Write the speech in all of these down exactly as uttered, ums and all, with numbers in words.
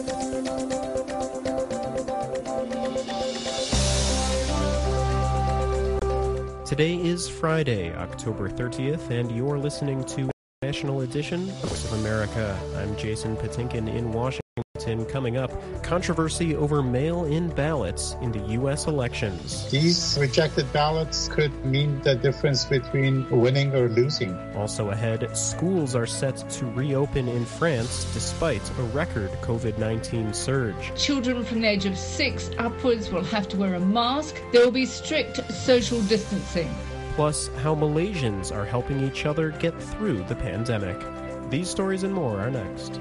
Today is Friday, October thirtieth, and you're listening to National Edition, Voice of America. I'm Jason Patinkin in Washington. Coming up, controversy over mail-in ballots in the U S elections. These rejected ballots could mean the difference between winning or losing. Also ahead, schools are set to reopen in France despite a record covid nineteen surge. Children from the age of six upwards will have to wear a mask. There will be strict social distancing. Plus, how Malaysians are helping each other get through the pandemic. These stories and more are next.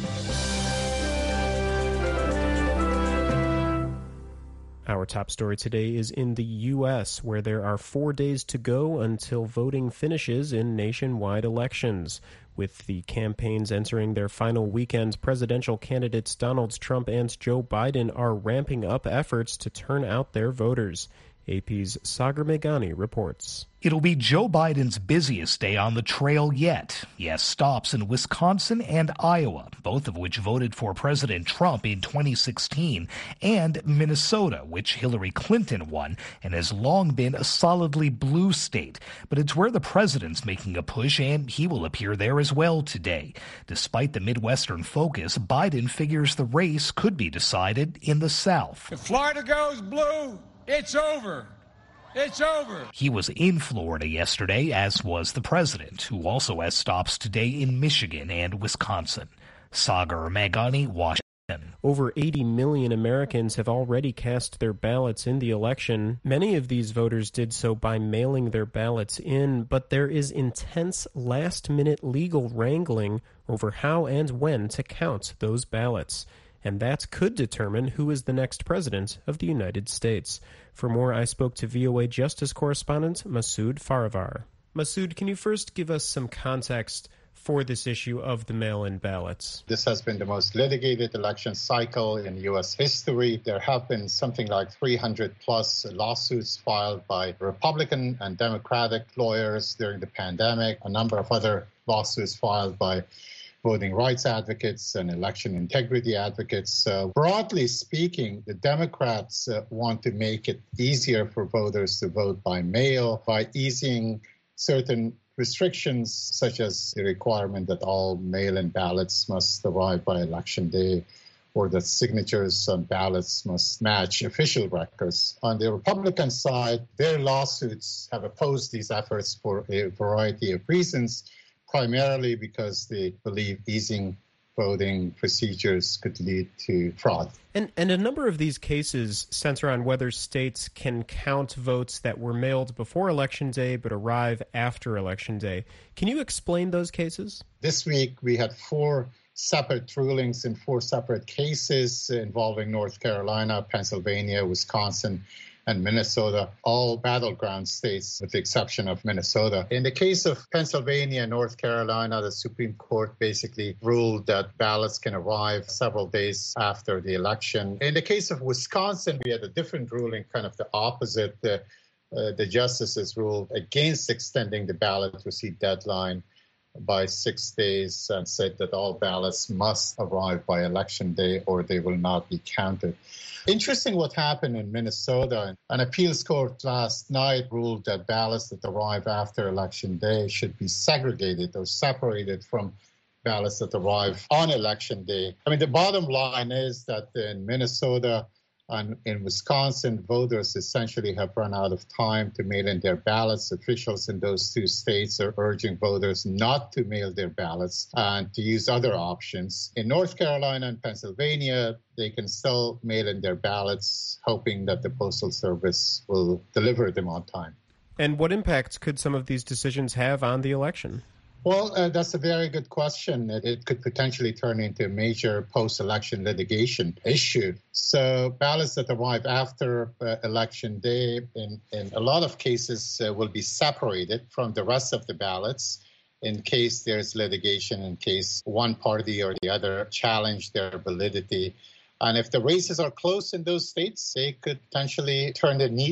Our top story today is in the U S, where there are four days to go until voting finishes in nationwide elections. With the campaigns entering their final weekends, presidential candidates Donald Trump and Joe Biden are ramping up efforts to turn out their voters. A P's Sagar Meghani reports. It'll be Joe Biden's busiest day on the trail yet. He has stops in Wisconsin and Iowa, both of which voted for President Trump in twenty sixteen, and Minnesota, which Hillary Clinton won and has long been a solidly blue state. But it's where the president's making a push, and he will appear there as well today. Despite the Midwestern focus, Biden figures the race could be decided in the South. If Florida goes blue, it's over. It's over. He was in Florida yesterday, as was the president, who also has stops today in Michigan and Wisconsin. Sagar Meghani, Washington. Over eighty million Americans have already cast their ballots in the election. Many of these voters did so by mailing their ballots in, but there is intense last-minute legal wrangling over how and when to count those ballots. And that could determine who is the next president of the United States. For more, I spoke to V O A Justice correspondent Masood Farivar. Masood, can you first give us some context for this issue of the mail-in ballots? This has been the most litigated election cycle in U S history. There have been something like three hundred plus lawsuits filed by Republican and Democratic lawyers during the pandemic, a number of other lawsuits filed by voting rights advocates and election integrity advocates. Uh, broadly speaking, the Democrats uh, want to make it easier for voters to vote by mail by easing certain restrictions, such as the requirement that all mail-in ballots must arrive by election day, or that signatures on ballots must match official records. On the Republican side, their lawsuits have opposed these efforts for a variety of reasons, primarily because they believe easing voting procedures could lead to fraud. And and a number of these cases center on whether states can count votes that were mailed before Election Day but arrive after Election Day. Can you explain those cases? This week, we had four separate rulings in four separate cases involving North Carolina, Pennsylvania, Wisconsin, and Minnesota, all battleground states with the exception of Minnesota. In the case of Pennsylvania and North Carolina, the Supreme Court basically ruled that ballots can arrive several days after the election. In the case of Wisconsin, we had a different ruling, kind of the opposite. The, uh, the justices ruled against extending the ballot receipt deadline by six days and said that all ballots must arrive by election day or they will not be counted. Interesting what happened in Minnesota. An appeals court last night ruled that ballots that arrive after election day should be segregated or separated from ballots that arrive on election day. I mean, the bottom line is that in Minnesota and in Wisconsin, voters essentially have run out of time to mail in their ballots. Officials in those two states are urging voters not to mail their ballots and to use other options. In North Carolina and Pennsylvania, they can still mail in their ballots, hoping that the Postal Service will deliver them on time. And what impacts could some of these decisions have on the election? Well, uh, that's a very good question. It, it could potentially turn into a major post-election litigation issue. So ballots that arrive after uh, election day, in, in a lot of cases, uh, will be separated from the rest of the ballots in case there's litigation, in case one party or the other challenge their validity. And if the races are close in those states, they could potentially turn the needle.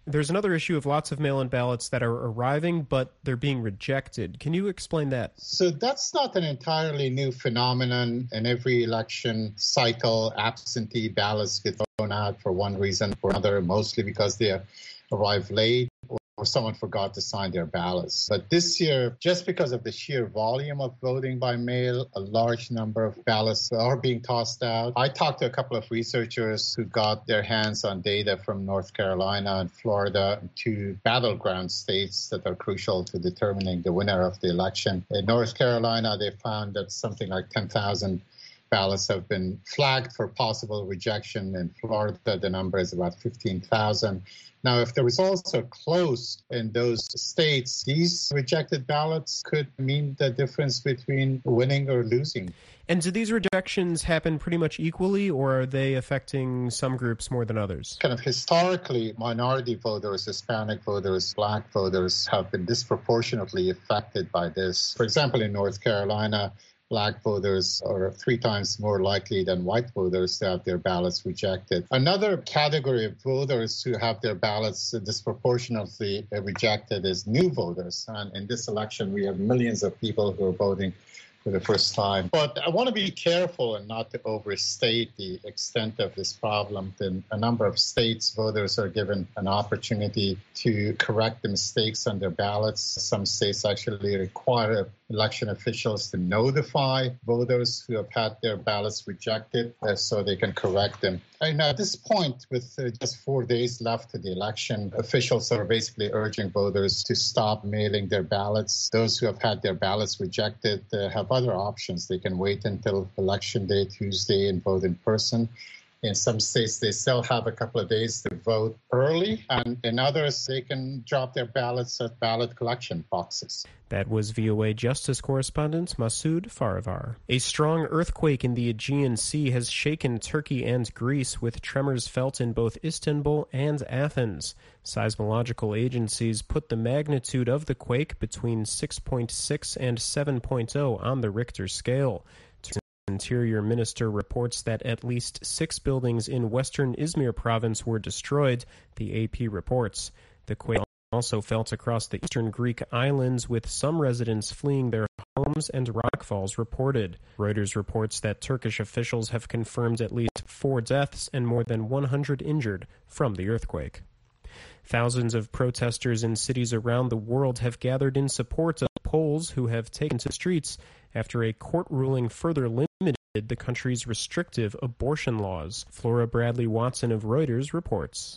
There's another issue of lots of mail-in ballots that are arriving, but they're being rejected. Can you explain that? So that's not an entirely new phenomenon. In every election cycle, absentee ballots get thrown out for one reason or another, mostly because they arrive late or or someone forgot to sign their ballots. But this year, just because of the sheer volume of voting by mail, a large number of ballots are being tossed out. I talked to a couple of researchers who got their hands on data from North Carolina and Florida, two battleground states that are crucial to determining the winner of the election. In North Carolina, they found that something like ten thousand ballots have been flagged for possible rejection. In Florida, the number is about fifteen thousand. Now, if the results are close in those states, these rejected ballots could mean the difference between winning or losing. And do these rejections happen pretty much equally, or are they affecting some groups more than others? Kind of historically, minority voters, Hispanic voters, Black voters have been disproportionately affected by this. For example, in North Carolina, Black voters are three times more likely than white voters to have their ballots rejected. Another category of voters who have their ballots disproportionately rejected is new voters. And in this election, we have millions of people who are voting for the first time. But I want to be careful and not to overstate the extent of this problem. In a number of states, voters are given an opportunity to correct the mistakes on their ballots. Some states actually require election officials to notify voters who have had their ballots rejected uh, so they can correct them. And at this point, with uh, just four days left to the election, officials are basically urging voters to stop mailing their ballots. Those who have had their ballots rejected uh, have other options. They can wait until Election Day, Tuesday, and vote in person. In some states, they still have a couple of days to vote early, and in others, they can drop their ballots at ballot collection boxes. That was V O A Justice correspondent Masoud Farivar. A strong earthquake in the Aegean Sea has shaken Turkey and Greece, with tremors felt in both Istanbul and Athens. Seismological agencies put the magnitude of the quake between six point six and seven point oh on the Richter scale. Interior Minister reports that at least six buildings in western Izmir province were destroyed, the A P reports. The quake also felt across the eastern Greek islands, with some residents fleeing their homes and rockfalls reported. Reuters reports that Turkish officials have confirmed at least four deaths and more than one hundred injured from the earthquake. Thousands of protesters in cities around the world have gathered in support of Poles who have taken to the streets after a court ruling further limited the country's restrictive abortion laws. Flora Bradley Watson of Reuters reports.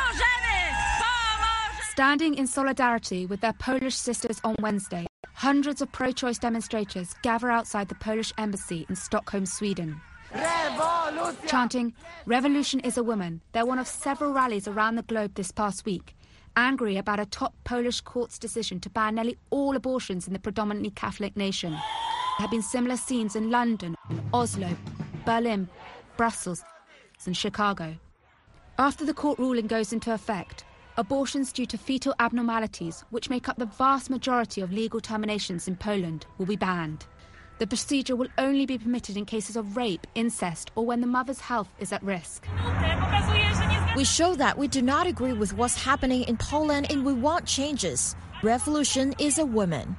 Standing in solidarity with their Polish sisters on Wednesday, hundreds of pro-choice demonstrators gather outside the Polish embassy in Stockholm, Sweden. Revolution! Chanting, "Revolution is a woman," they're one of several rallies around the globe this past week, angry about a top Polish court's decision to ban nearly all abortions in the predominantly Catholic nation. There have been similar scenes in London, Oslo, Berlin, Brussels, and Chicago. After the court ruling goes into effect, abortions due to fetal abnormalities, which make up the vast majority of legal terminations in Poland, will be banned. The procedure will only be permitted in cases of rape, incest, or when the mother's health is at risk. We show that we do not agree with what's happening in Poland and we want changes. Revolution is a woman.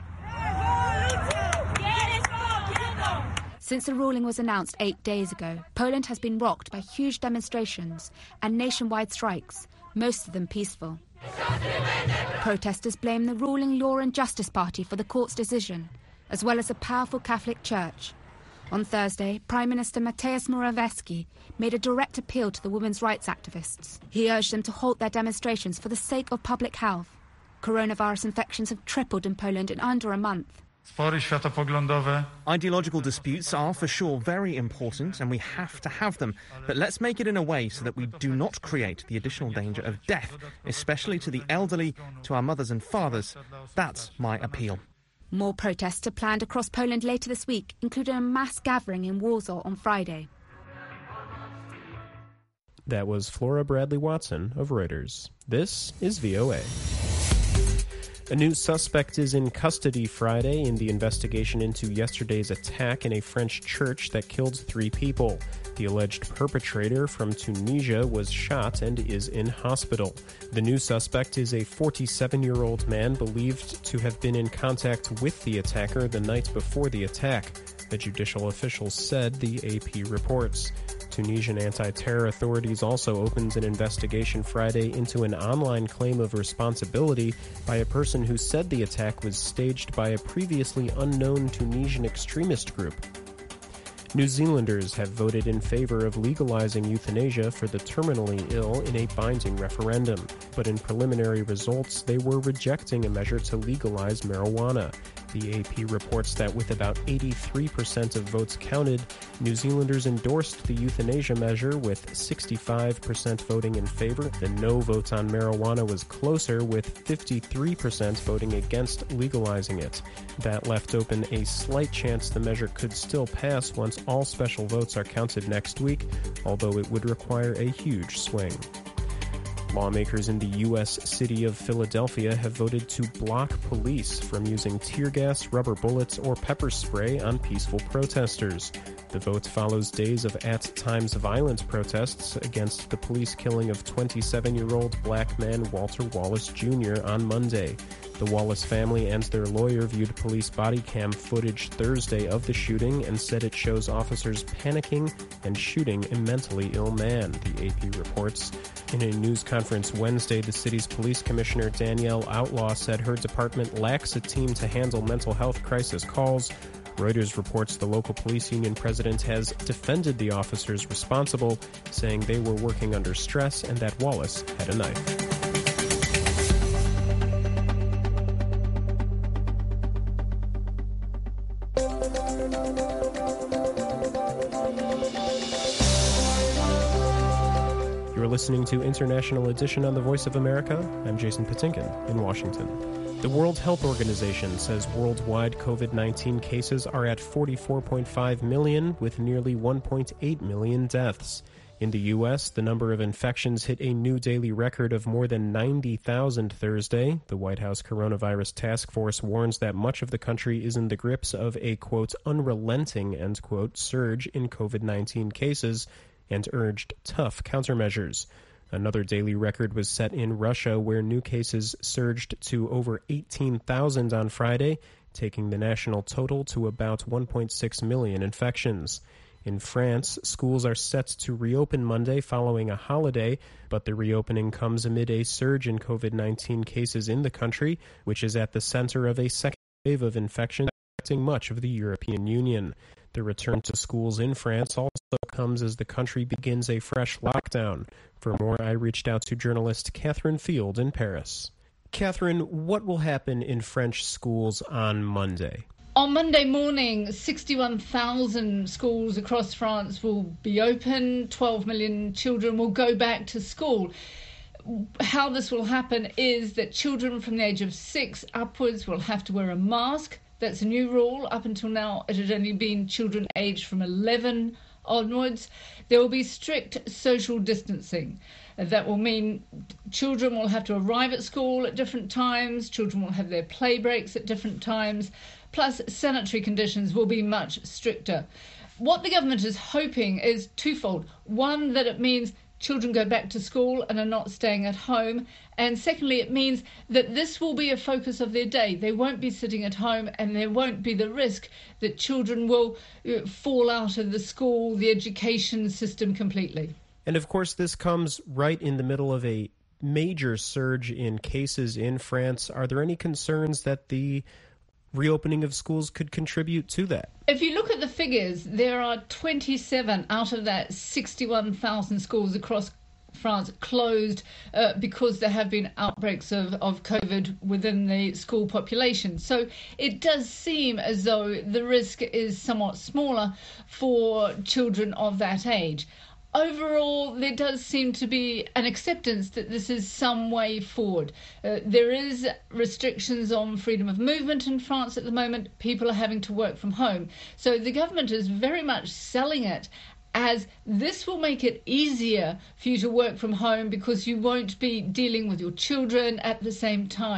Since the ruling was announced eight days ago, Poland has been rocked by huge demonstrations and nationwide strikes, most of them peaceful. Protesters blame the ruling Law and Justice Party for the court's decision, as well as a powerful Catholic Church. On Thursday, Prime Minister Mateusz Morawiecki made a direct appeal to the women's rights activists. He urged them to halt their demonstrations for the sake of public health. Coronavirus infections have tripled in Poland in under a month. Ideological disputes are for sure very important and we have to have them, but let's make it in a way so that we do not create the additional danger of death, especially to the elderly, to our mothers and fathers. That's my appeal. More protests are planned across Poland later this week, including a mass gathering in Warsaw on Friday. That was Flora Bradley Watson of Reuters. This is V O A. A new suspect is in custody Friday in the investigation into yesterday's attack in a French church that killed three people. The alleged perpetrator from Tunisia was shot and is in hospital. The new suspect is a forty-seven-year-old man believed to have been in contact with the attacker the night before the attack, a judicial official said, the A P reports. Tunisian anti-terror authorities also opened an investigation Friday into an online claim of responsibility by a person who said the attack was staged by a previously unknown Tunisian extremist group. New Zealanders have voted in favor of legalizing euthanasia for the terminally ill in a binding referendum, but in preliminary results they were rejecting a measure to legalize marijuana. The A P reports that with about eighty-three percent of votes counted, New Zealanders endorsed the euthanasia measure with sixty-five percent voting in favor. The no vote on marijuana was closer, with fifty-three percent voting against legalizing it. That left open a slight chance the measure could still pass once all special votes are counted next week, although it would require a huge swing. Lawmakers in the U S city of Philadelphia have voted to block police from using tear gas, rubber bullets, or pepper spray on peaceful protesters. The vote follows days of at-times violent protests against the police killing of twenty-seven-year-old black man Walter Wallace Junior on Monday. The Wallace family and their lawyer viewed police body cam footage Thursday of the shooting and said it shows officers panicking and shooting a mentally ill man, the A P reports. In a news conference Wednesday, the city's police commissioner Danielle Outlaw said her department lacks a team to handle mental health crisis calls. Reuters reports the local police union president has defended the officers responsible, saying they were working under stress and that Wallace had a knife. You're listening to International Edition on the Voice of America. I'm Jason Patinkin in Washington. The World Health Organization says worldwide COVID nineteen cases are at forty-four point five million, with nearly one point eight million deaths. In the U S, the number of infections hit a new daily record of more than ninety thousand Thursday. The White House Coronavirus Task Force warns that much of the country is in the grips of a, quote, unrelenting, end quote, surge in COVID nineteen cases, and urged tough countermeasures. Another daily record was set in Russia, where new cases surged to over eighteen thousand on Friday, taking the national total to about one point six million infections. In France, schools are set to reopen Monday following a holiday, but the reopening comes amid a surge in COVID nineteen cases in the country, which is at the center of a second wave of infections affecting much of the European Union. The return to schools in France also comes as the country begins a fresh lockdown. For more, I reached out to journalist Catherine Field in Paris. Catherine, what will happen in French schools on Monday? On Monday morning, sixty-one thousand schools across France will be open. twelve million children will go back to school. How this will happen is that children from the age of six upwards will have to wear a mask. That's a new rule. Up until now, it had only been children aged from eleven onwards. There will be strict social distancing. That will mean children will have to arrive at school at different times. Children will have their play breaks at different times. Plus, sanitary conditions will be much stricter. What the government is hoping is twofold. One, that it means children go back to school and are not staying at home. And secondly, it means that this will be a focus of their day. They won't be sitting at home, and there won't be the risk that children will uh, fall out of the school, the education system completely. And of course, this comes right in the middle of a major surge in cases in France. Are there any concerns that the reopening of schools could contribute to that? If you look at the figures, there are twenty-seven out of that sixty-one thousand schools across France closed uh, because there have been outbreaks of, of COVID within the school population. So it does seem as though the risk is somewhat smaller for children of that age. Overall, there does seem to be an acceptance that this is some way forward. Uh, there is restrictions on freedom of movement in France at the moment. People are having to work from home. So the government is very much selling it as this will make it easier for you to work from home because you won't be dealing with your children at the same time.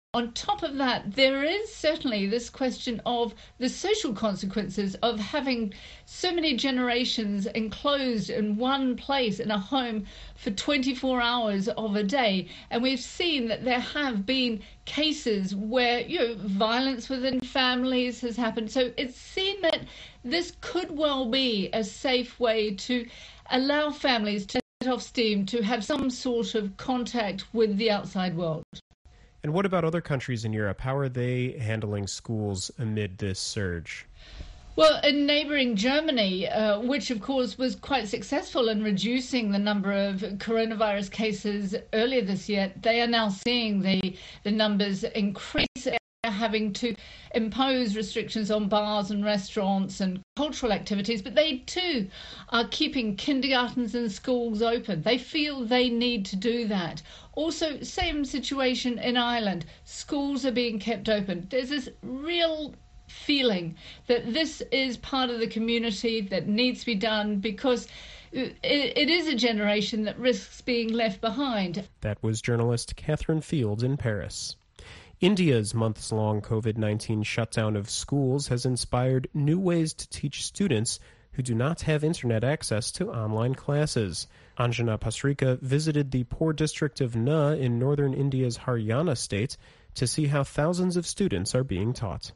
On top of that, there is certainly this question of the social consequences of having so many generations enclosed in one place in a home for twenty-four hours of a day. And we've seen that there have been cases where, you know, violence within families has happened. So it's seen that this could well be a safe way to allow families to let off steam, to have some sort of contact with the outside world. And what about other countries in Europe? How are they handling schools amid this surge? Well, in neighbouring Germany, uh, which of course was quite successful in reducing the number of coronavirus cases earlier this year, they are now seeing the, the numbers increase, having to impose restrictions on bars and restaurants and cultural activities, but they too are keeping kindergartens and schools open. They feel they need to do that. Also, same situation in Ireland. Schools are being kept open. There's this real feeling that this is part of the community that needs to be done because it, it is a generation that risks being left behind. That was journalist Catherine Fields in Paris. India's months-long COVID nineteen shutdown of schools has inspired new ways to teach students who do not have internet access to online classes. Anjana Pasrika visited the poor district of Nuh in northern India's Haryana state to see how thousands of students are being taught.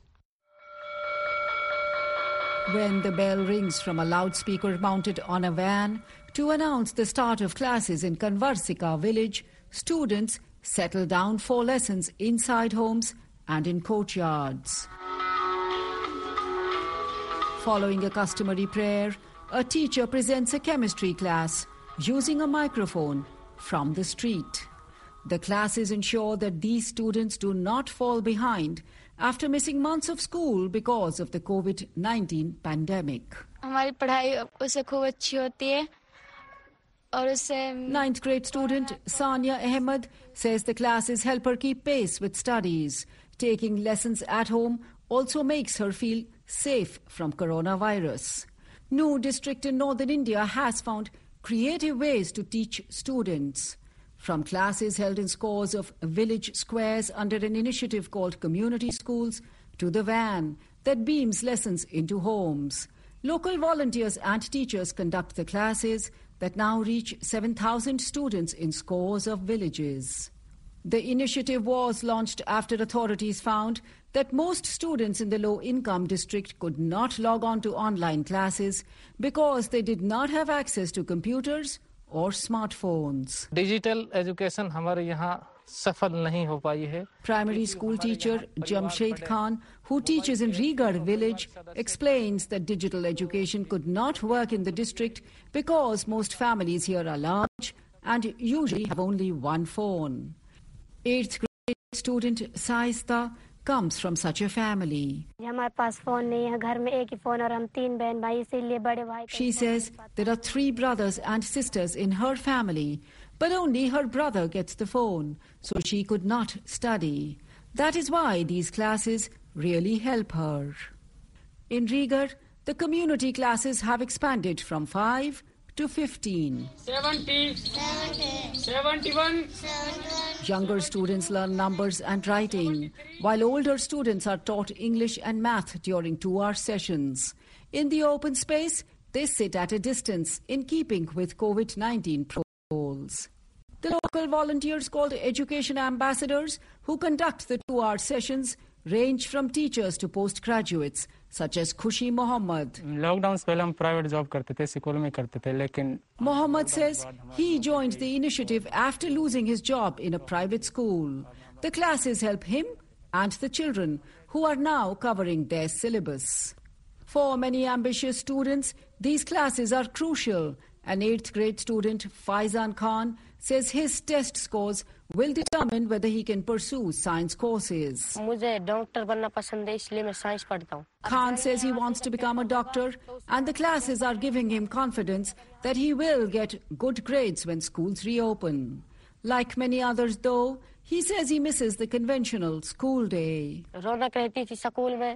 When the bell rings from a loudspeaker mounted on a van to announce the start of classes in Kanvarsika village, students settle down for lessons inside homes and in courtyards. Following a customary prayer, a teacher presents a chemistry class using a microphone from the street. The classes ensure that these students do not fall behind after missing months of school because of the COVID nineteen pandemic. हमारी पढ़ाई उससे खूब अच्छी होती है. Ninth grade student Sania Ahmed says the classes help her keep pace with studies. Taking lessons at home also makes her feel safe from coronavirus. Nuh district in northern India has found creative ways to teach students. From classes held in scores of village squares under an initiative called Community Schools to the van that beams lessons into homes. Local volunteers and teachers conduct the classes that now reach seven thousand students in scores of villages. The initiative was launched after authorities found that most students in the low-income district could not log on to online classes because they did not have access to computers or smartphones. Digital education हमारे यहाँ सफल नहीं हो पाई है. Primary school teacher Jamshed Khan, who teaches in Rigar village, explains that digital education could not work in the district because most families here are large and usually have only one phone. Eighth grade student Saista comes from such a family. She says there are three brothers and sisters in her family, but only her brother gets the phone, so she could not study. That is why these classes really help her. In Rigar, the community classes have expanded from five to fifteen. seventy, seventy, seventy-one. Younger students learn numbers and writing, while older students are taught English and math during two-hour sessions. In the open space, they sit at a distance in keeping with COVID nineteen protocols. The local volunteers called education ambassadors who conduct the two-hour sessions range from teachers to postgraduates, such as Khushi Mohammed. Lockdown से पहले हम private job करते थे, school में करते थे, लेकिन Mohammed says he joined the initiative after losing his job in a private school. The classes help him and the children who are now covering their syllabus. For many ambitious students, these classes are crucial. An eighth grade student, Faizan Khan, says his test scores will determine whether he can pursue science courses. Khan says he wants to become a doctor, and the classes are giving him confidence that he will get good grades when schools reopen. Like many others, though, he says he misses the conventional school day. The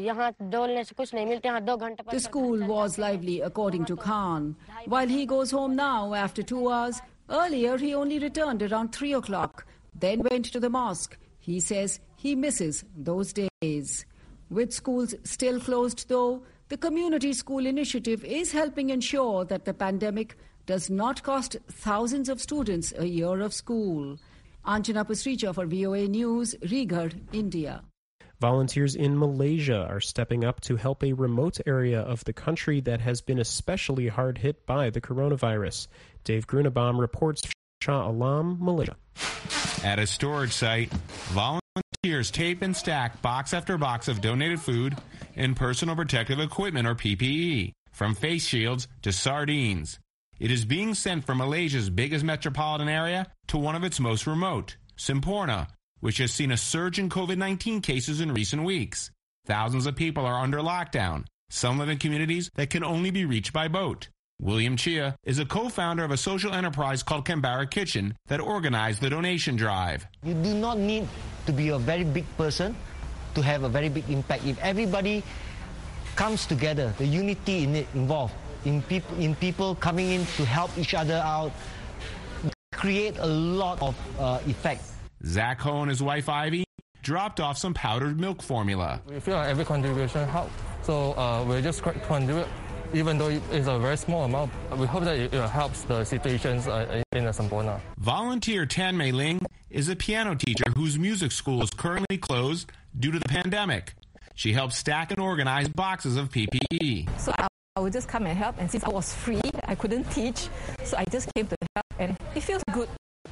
school was lively, according to Khan. While he goes home now after two hours, earlier he only returned around three o'clock, then went to the mosque. He says he misses those days. With schools still closed, though, the Community School Initiative is helping ensure that the pandemic does not cost thousands of students a year of school. Anjana Pasricha for V O A News, Raigarh, India. Volunteers in Malaysia are stepping up to help a remote area of the country that has been especially hard hit by the coronavirus. Dave Grunebaum reports from Shah Alam, Malaysia. At a storage site, volunteers tape and stack box after box of donated food and personal protective equipment, or P P E, from face shields to sardines. It is being sent from Malaysia's biggest metropolitan area to one of its most remote, Semporna, which has seen a surge in COVID nineteen cases in recent weeks. Thousands of people are under lockdown. Some live in communities that can only be reached by boat. William Chia is a co-founder of a social enterprise called Canberra Kitchen that organized the donation drive. You do not need to be a very big person to have a very big impact. If everybody comes together, the unity in it involved, in people, in people coming in to help each other out, create a lot of uh, effect. Zach Ho and his wife Ivy dropped off some powdered milk formula. We feel like every contribution helps, so uh, we'll just contribute. Even though it's a very small amount, we hope that it helps the situations uh, in Semporna. Volunteer Tan Mei Ling is a piano teacher whose music school is currently closed due to the pandemic. She helps stack and organize boxes of P P E. So I, I would just come and help, and since I was free, I couldn't teach, so I just came to help, and it feels good.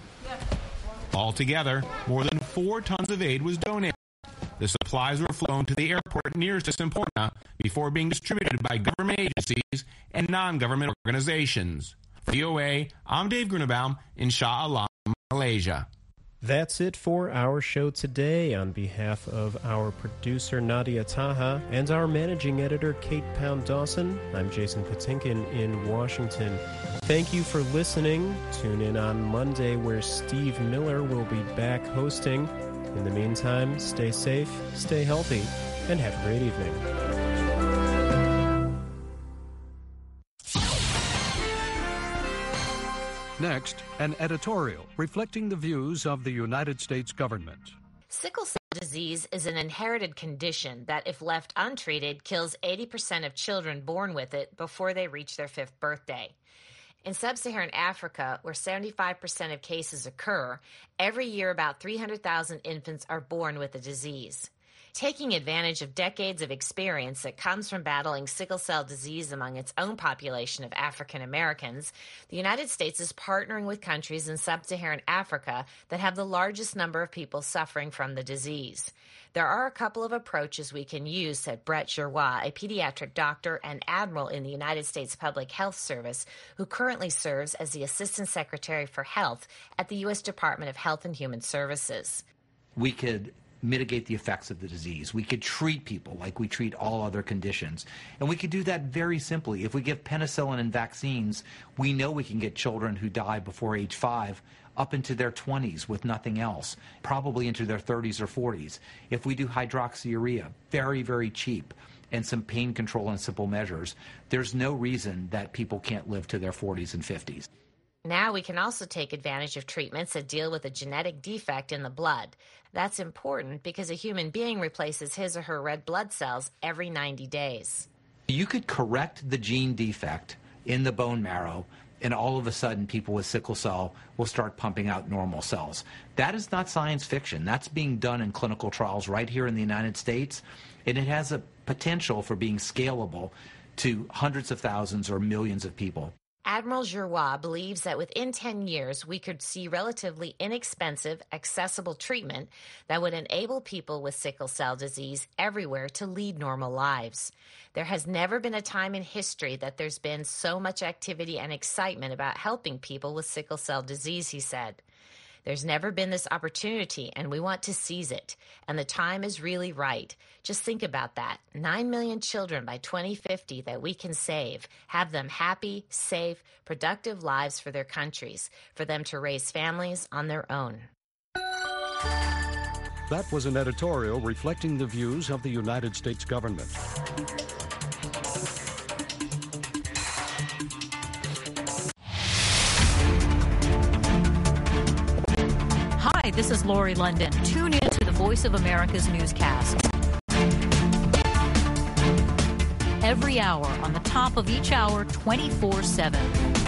Altogether, more than four tons of aid was donated. The supplies were flown to the airport nearest to Semporna before being distributed by government agencies and non-government organizations. For V O A, I'm Dave Grunebaum in Shah Alam, Malaysia. That's it for our show today. On behalf of our producer, Nadia Taha, and our managing editor, Kate Pound-Dawson, I'm Jason Patinkin in Washington. Thank you for listening. Tune in on Monday, where Steve Miller will be back hosting. In the meantime, stay safe, stay healthy, and have a great evening. Next, an editorial reflecting the views of the United States government. Sickle cell disease is an inherited condition that, if left untreated, kills eighty percent of children born with it before they reach their fifth birthday. In sub-Saharan Africa, where seventy-five percent of cases occur, every year about three hundred thousand infants are born with the disease. Taking advantage of decades of experience that comes from battling sickle cell disease among its own population of African Americans, the United States is partnering with countries in sub-Saharan Africa that have the largest number of people suffering from the disease. There are a couple of approaches we can use, said Brett Giroir, a pediatric doctor and admiral in the United States Public Health Service, who currently serves as the Assistant Secretary for Health at the U S Department of Health and Human Services. We could mitigate the effects of the disease. We could treat people like we treat all other conditions. And we could do that very simply. If we give penicillin and vaccines, we know we can get children who die before age five up into their twenties with nothing else, probably into their thirties or forties. If we do hydroxyurea, very, very cheap, and some pain control and simple measures, there's no reason that people can't live to their forties and fifties. Now we can also take advantage of treatments that deal with a genetic defect in the blood. That's important because a human being replaces his or her red blood cells every ninety days. You could correct the gene defect in the bone marrow, and all of a sudden people with sickle cell will start pumping out normal cells. That is not science fiction. That's being done in clinical trials right here in the United States, and it has a potential for being scalable to hundreds of thousands or millions of people. Admiral Giroir believes that within ten years, we could see relatively inexpensive, accessible treatment that would enable people with sickle cell disease everywhere to lead normal lives. There has never been a time in history that there's been so much activity and excitement about helping people with sickle cell disease, he said. There's never been this opportunity, and we want to seize it. And the time is really right. Just think about that. Nine million children by twenty fifty that we can save, have them happy, safe, productive lives for their countries, for them to raise families on their own. That was an editorial reflecting the views of the United States government. Hi, this is Lori London. Tune in to the Voice of America's newscasts. Every hour on the top of each hour, twenty-four seven.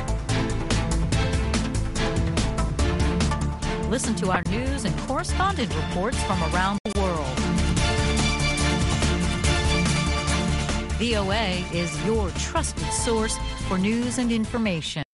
Listen to our news and correspondent reports from around the world. V O A is your trusted source for news and information.